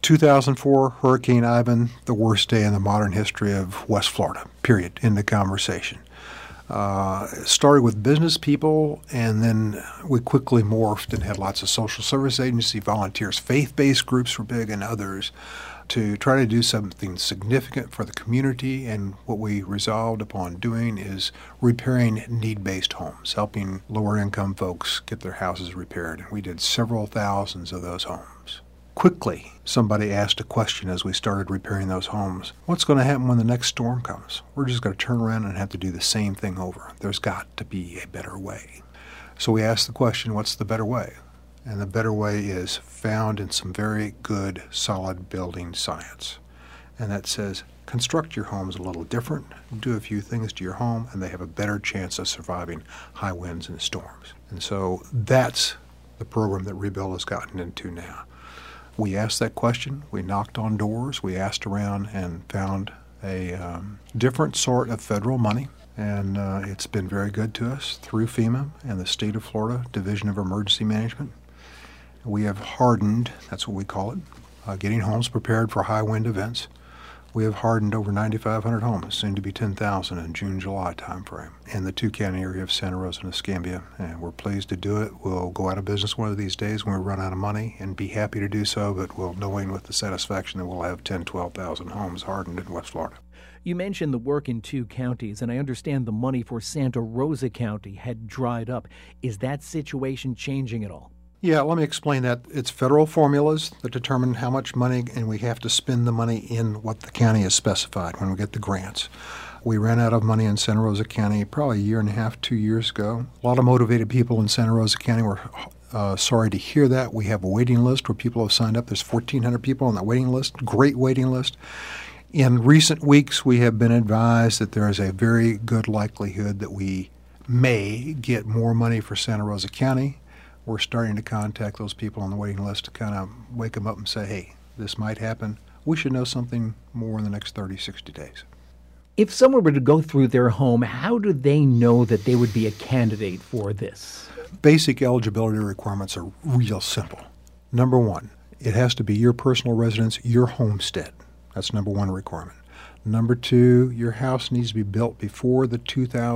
2004, Hurricane Ivan, the worst day in the modern history of West Florida, period, in the conversation. It started with business people, and then we quickly morphed and had lots of social service agency volunteers. Faith-based groups were big, and others, to try to do something significant for the community. And what we resolved upon doing is repairing need-based homes, helping lower-income folks get their houses repaired. And we did several thousands of those homes. Quickly, somebody asked a question as we started repairing those homes. What's going to happen when the next storm comes? We're just going to turn around and have to do the same thing over. There's got to be a better way. So we asked the question, what's the better way? And the better way is found in some very good, solid building science. And that says, construct your homes a little different, do a few things to your home, and they have a better chance of surviving high winds and storms. And so that's the program that Rebuild has gotten into now. We asked that question, we knocked on doors, we asked around and found a different sort of federal money, and it's been very good to us through FEMA and the State of Florida Division of Emergency Management. We have hardened, that's what we call it, getting homes prepared for high wind events. We have hardened over 9,500 homes, soon to be 10,000 in June-July timeframe, in the two-county area of Santa Rosa and Escambia, and we're pleased to do it. We'll go out of business one of these days when we run out of money, and be happy to do so, but we'll knowing with the satisfaction that we'll have 10,000, 12,000 homes hardened in West Florida. You mentioned the work in two counties, and I understand the money for Santa Rosa County had dried up. Is that situation changing at all? Yeah, let me explain that. It's federal formulas that determine how much money, and we have to spend the money in what the county has specified when we get the grants. We ran out of money in Santa Rosa County probably a year and a half, 2 years ago. A lot of motivated people in Santa Rosa County were sorry to hear that. We have a waiting list where people have signed up. There's 1,400 people on that waiting list, great waiting list. In recent weeks, we have been advised that there is a very good likelihood that we may get more money for Santa Rosa County. We're starting to contact those people on the waiting list to kind of wake them up and say, hey, this might happen. We should know something more in the next 30, 60 days. If someone were to go through their home, how do they know that they would be a candidate for this? Basic eligibility requirements are real simple. Number one, it has to be your personal residence, your homestead. That's number one requirement. Number two, your house needs to be built before the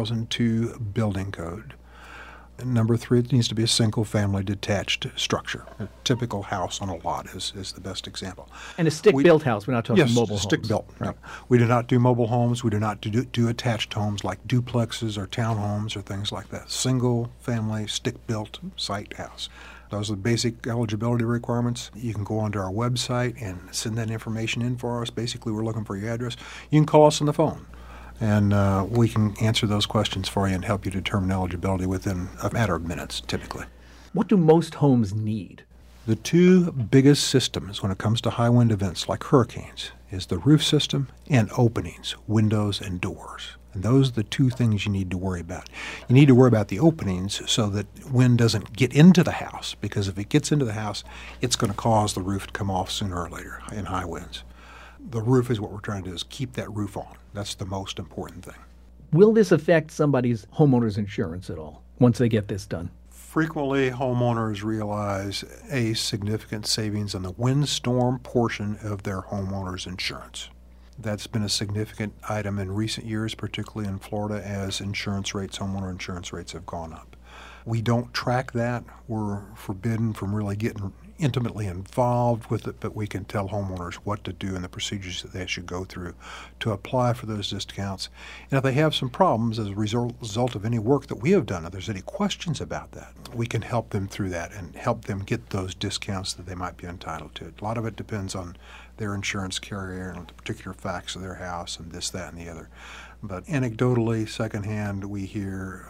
2002 building code. And number three, it needs to be a single-family detached structure. A typical house on a lot is the best example. And a stick-built house. We're not talking mobile homes. Yes, stick-built. Right. No. We do not do mobile homes. We do not do attached homes like duplexes or townhomes or things like that. Single-family, stick-built site house. Those are the basic eligibility requirements. You can go onto our website and send that information in for us. Basically, we're looking for your address. You can call us on the phone, and we can answer those questions for you and help you determine eligibility within a matter of minutes, typically. What do most homes need? The two biggest systems when it comes to high wind events like hurricanes is the roof system and openings, windows and doors. And those are the two things you need to worry about. You need to worry about the openings so that wind doesn't get into the house, because if it gets into the house, it's going to cause the roof to come off sooner or later in high winds. The roof is what we're trying to do, is keep that roof on. That's the most important thing. Will this affect somebody's homeowner's insurance at all once they get this done? Frequently, homeowners realize a significant savings on the windstorm portion of their homeowner's insurance. That's been a significant item in recent years, particularly in Florida, as insurance rates, homeowner insurance rates have gone up. We don't track that. We're forbidden from really getting intimately involved with it, but we can tell homeowners what to do and the procedures that they should go through to apply for those discounts. And if they have some problems as a result of any work that we have done, if there's any questions about that, we can help them through that and help them get those discounts that they might be entitled to. A lot of it depends on their insurance carrier and the particular facts of their house and this, that, and the other. But anecdotally, secondhand, we hear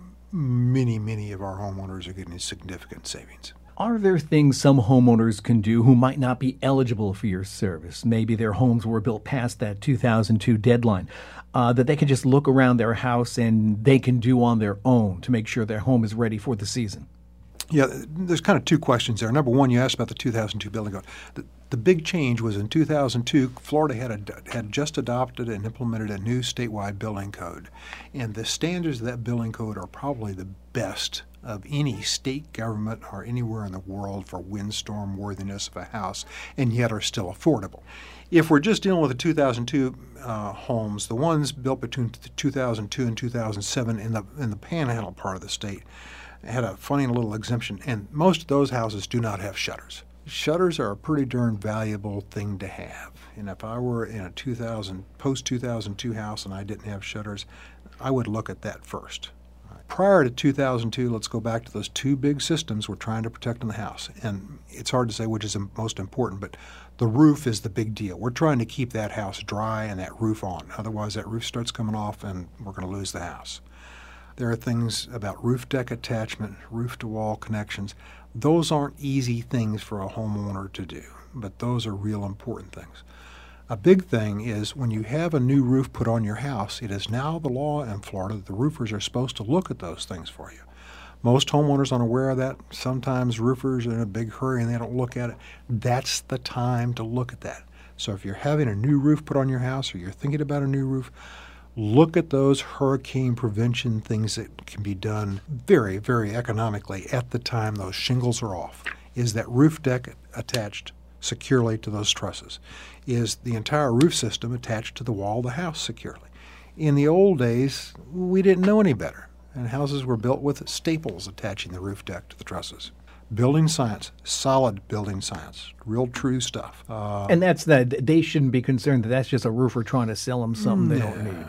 many of our homeowners are getting significant savings. Are there things some homeowners can do who might not be eligible for your service? Maybe their homes were built past that 2002 deadline, that they can just look around their house and they can do on their own to make sure their home is ready for the season? Yeah, there's kind of two questions there. Number one, you asked about the 2002 building code. The big change was in 2002, Florida had just adopted and implemented a new statewide building code. And the standards of that building code are probably the best of any state government or anywhere in the world for windstorm worthiness of a house, and yet are still affordable. If we're just dealing with the 2002 homes, the ones built between 2002 and 2007 in the panhandle part of the state had a funny little exemption, and most of those houses do not have shutters. Shutters are a pretty darn valuable thing to have, and if I were in a post-2002 house and I didn't have shutters, I would look at that first. Prior to 2002, let's go back to those two big systems we're trying to protect in the house, and it's hard to say which is the most important, but the roof is the big deal. We're trying to keep that house dry and that roof on. Otherwise, that roof starts coming off and we're going to lose the house. There are things about roof deck attachment, roof-to-wall connections. Those aren't easy things for a homeowner to do, but those are real important things. A big thing is when you have a new roof put on your house, it is now the law in Florida that the roofers are supposed to look at those things for you. Most homeowners aren't aware of that. Sometimes roofers are in a big hurry and they don't look at it. That's the time to look at that. So if you're having a new roof put on your house or you're thinking about a new roof, look at those hurricane prevention things that can be done very, very economically at the time those shingles are off. Is that roof deck attached securely to those trusses? Is the entire roof system attached to the wall of the house securely? In the old days, we didn't know any better, and houses were built with staples attaching the roof deck to the trusses. Building science, solid building science, real true stuff. And they shouldn't be concerned that that's just a roofer trying to sell them something they don't need.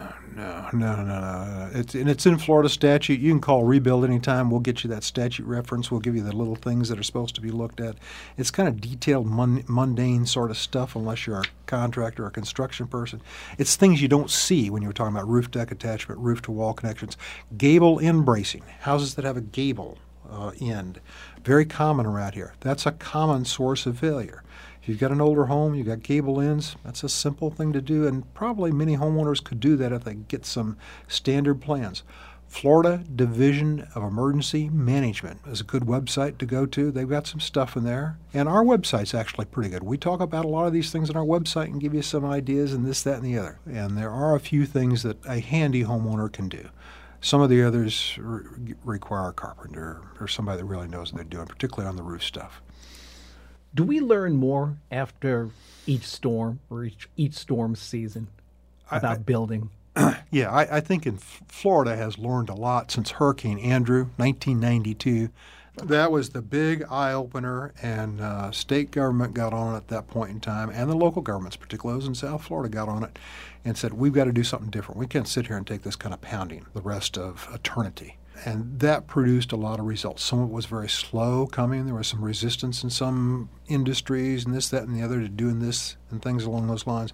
No. It's in Florida statute. You can call Rebuild anytime. We'll get you that statute reference. We'll give you the little things that are supposed to be looked at. It's kind of detailed, mundane sort of stuff unless you're a contractor or a construction person. It's things you don't see when you're talking about roof deck attachment, roof-to-wall connections, gable end bracing, houses that have a gable end. Very common around here. That's a common source of failure. If you've got an older home, you've got gable ends, that's a simple thing to do, and probably many homeowners could do that if they get some standard plans. Florida Division of Emergency Management is a good website to go to. They've got some stuff in there, and our website's actually pretty good. We talk about a lot of these things on our website and give you some ideas and this, that, and the other. And there are a few things that a handy homeowner can do. Some of the others require a carpenter or somebody that really knows what they're doing, particularly on the roof stuff. Do we learn more after each storm or each storm season about building? Yeah, I think Florida has learned a lot since Hurricane Andrew, 1992. That was the big eye-opener, and state government got on it at that point in time, and the local governments, particularly those in South Florida, got on it and said, we've got to do something different. We can't sit here and take this kind of pounding the rest of eternity. And that produced a lot of results. Some of it was very slow coming. There was some resistance in some industries and this, that, and the other to doing this and things along those lines.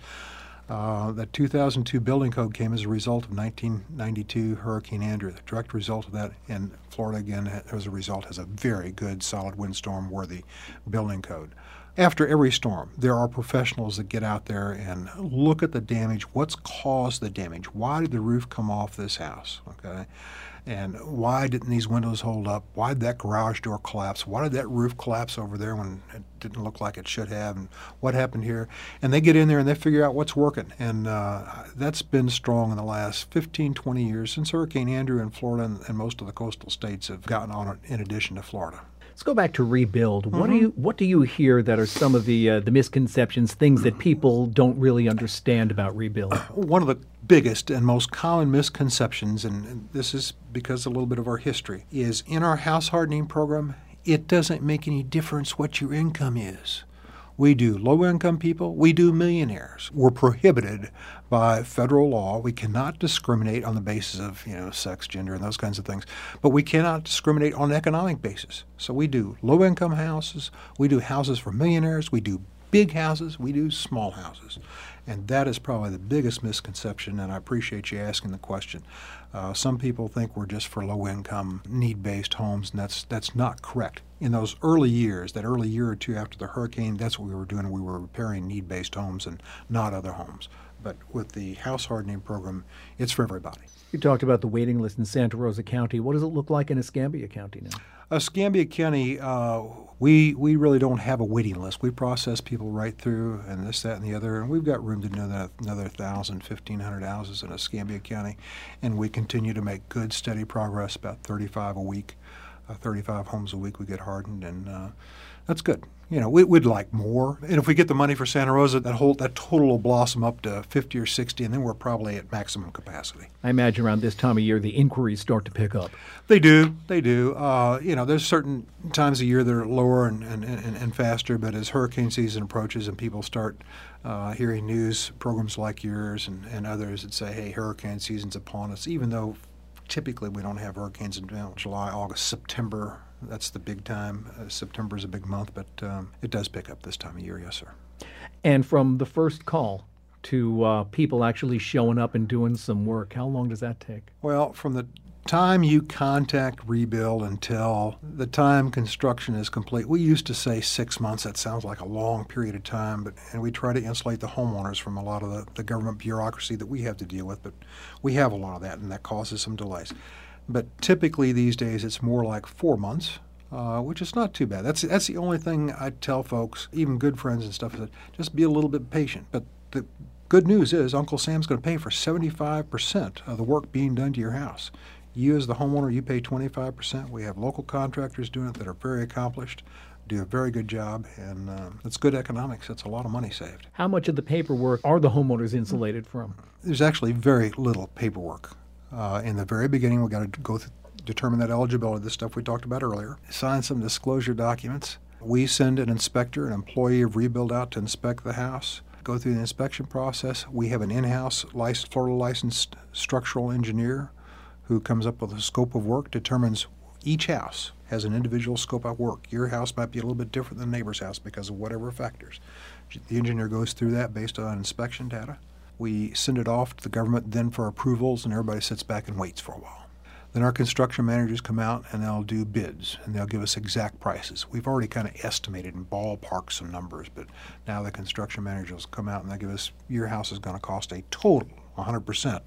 The 2002 building code came as a result of 1992 Hurricane Andrew. The direct result of that, and Florida, again, as a result, has a very good, solid windstorm-worthy building code. After every storm, there are professionals that get out there and look at the damage. What's caused the damage? Why did the roof come off this house? Okay, and why didn't these windows hold up? Why did that garage door collapse? Why did that roof collapse over there when it didn't look like it should have? And what happened here? And they get in there and they figure out what's working. And that's been strong in the last 15, 20 years since Hurricane Andrew in Florida, and most of the coastal states have gotten on it in addition to Florida. Let's go back to rebuild. What do you hear that are some of the misconceptions, things that people don't really understand about rebuild? One of the biggest and most common misconceptions, and this is because of a little bit of our history, is in our house hardening program, it doesn't make any difference what your income is. We do low-income people. We do millionaires. We're prohibited by federal law. We cannot discriminate on the basis of, sex, gender, and those kinds of things. But we cannot discriminate on an economic basis. So we do low-income houses. We do houses for millionaires. We do big houses. We do small houses. And that is probably the biggest misconception, and I appreciate you asking the question. Some people think we're just for low-income, need-based homes, and that's not correct. In those early years, that early year or two after the hurricane, that's what we were doing. We were repairing need-based homes and not other homes. But with the house hardening program, it's for everybody. You talked about the waiting list in Santa Rosa County. What does it look like in Escambia County now? Escambia County, we really don't have a waiting list. We process people right through, and this, that, and the other, and we've got room to do another 1,000, 1,500 houses in Escambia County, and we continue to make good, steady progress, about 35 a week, 35 homes a week we get hardened, and that's good. You know, we'd like more, and if we get the money for Santa Rosa, that total will blossom up to 50 or 60, and then we're probably at maximum capacity. I imagine around this time of year the inquiries start to pick up. They do. You know, there's certain times of year that are lower and faster, but as hurricane season approaches and people start hearing news programs like yours and others that say, hey, hurricane season's upon us, even though typically we don't have hurricanes until July, August, September. That's the big time. September is a big month, but it does pick up this time of year, yes, sir. And from the first call to people actually showing up and doing some work, how long does that take? Well, from the time you contact Rebuild until the time construction is complete, we used to say 6 months. That sounds like a long period of time, and we try to insulate the homeowners from a lot of the government bureaucracy that we have to deal with, but we have a lot of that, and that causes some delays. But typically these days it's more like 4 months, which is not too bad. That's the only thing I tell folks, even good friends and stuff, is that just be a little bit patient. But the good news is Uncle Sam's going to pay for 75% of the work being done to your house. You as the homeowner, you pay 25%. We have local contractors doing it that are very accomplished, do a very good job, and it's good economics. It's a lot of money saved. How much of the paperwork are the homeowners insulated from? There's actually very little paperwork. In the very beginning, we've got to determine that eligibility, the stuff we talked about earlier, sign some disclosure documents. We send an inspector, an employee of Rebuild out to inspect the house, go through the inspection process. We have an in-house Florida licensed structural engineer who comes up with a scope of work, determines each house has an individual scope of work. Your house might be a little bit different than the neighbor's house because of whatever factors. The engineer goes through that based on inspection data. We send it off to the government then for approvals, and everybody sits back and waits for a while. Then our construction managers come out and they'll do bids, and they'll give us exact prices. We've already kind of estimated and ballparked some numbers, but now the construction managers come out and they'll give us, your house is going to cost a total, 100%,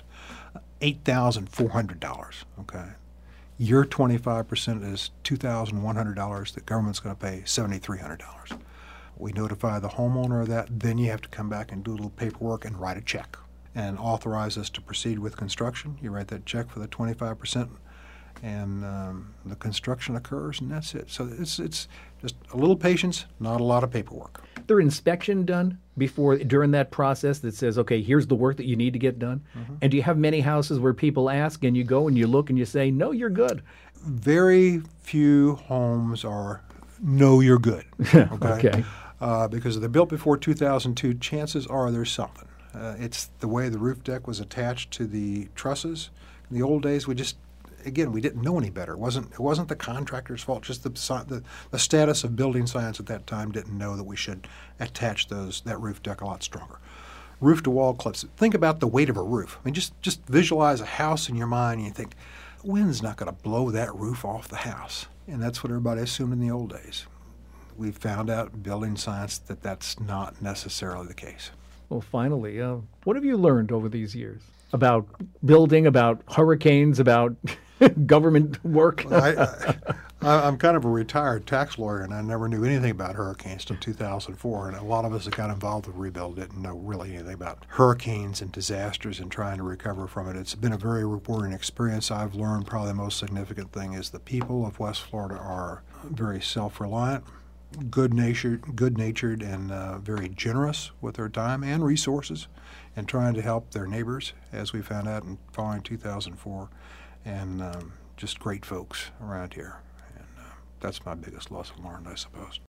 $8,400, okay? Your 25% is $2,100. The government's going to pay $7,300. We notify the homeowner of that. Then you have to come back and do a little paperwork and write a check and authorize us to proceed with construction. You write that check for the 25%, and the construction occurs, and that's it. So it's just a little patience, not a lot of paperwork. There inspection done during that process that says, okay, here's the work that you need to get done? Mm-hmm. And do you have many houses where people ask and you go and you look and you say, no, you're good? Very few homes are, no, you're good. Okay. Because if they're built before 2002, chances are there's something. It's the way the roof deck was attached to the trusses. In the old days, we didn't know any better. It wasn't the contractor's fault. Just the status of building science at that time didn't know that we should attach that roof deck a lot stronger. Roof to wall clips. Think about the weight of a roof. I mean, just visualize a house in your mind, and you think, wind's not going to blow that roof off the house. And that's what everybody assumed in the old days. We found out in building science that that's not necessarily the case. Well, finally, what have you learned over these years about building, about hurricanes, about government work? I'm kind of a retired tax lawyer, and I never knew anything about hurricanes until 2004. And a lot of us that got involved with Rebuild didn't know really anything about hurricanes and disasters and trying to recover from it. It's been a very rewarding experience. I've learned probably the most significant thing is the people of West Florida are very self-reliant, good-natured, and very generous with their time and resources, and trying to help their neighbors, as we found out in following 2004, and just great folks around here. And that's my biggest lesson learned, I suppose.